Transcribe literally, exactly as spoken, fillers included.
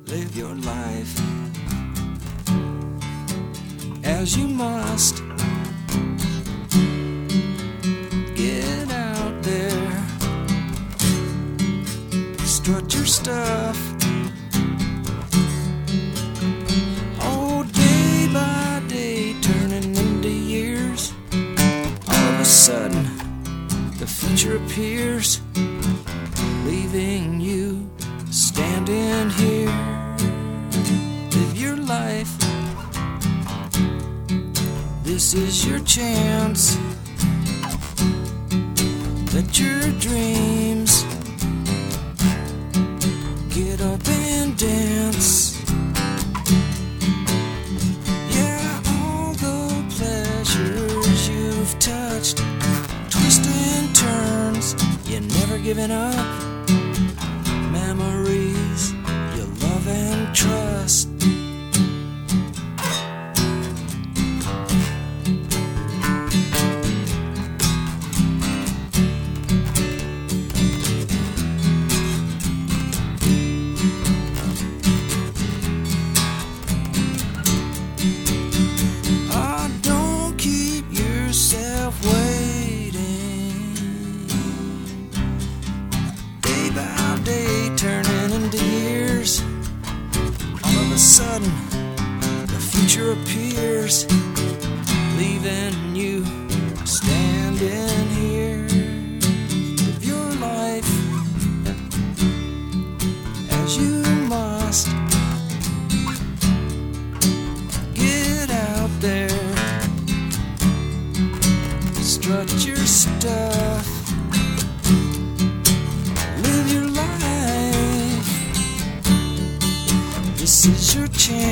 live your life as you must. Get out there, strut your stuff. Oh, day by day, turning into years. All of a sudden, the future appears, leaving you standing here. Live your life, this is your chance. Let your dreams get up and dance. Yeah, all the pleasures you've touched, twists and turns, you're never giving up. Memories you love and trust. Oh, don't keep yourself waiting. Day by day, turning into years. All of a sudden, the future appears, leaving you standing here. Live your life as you must. Get out there, strut your stuff. Live your life, this is your chance.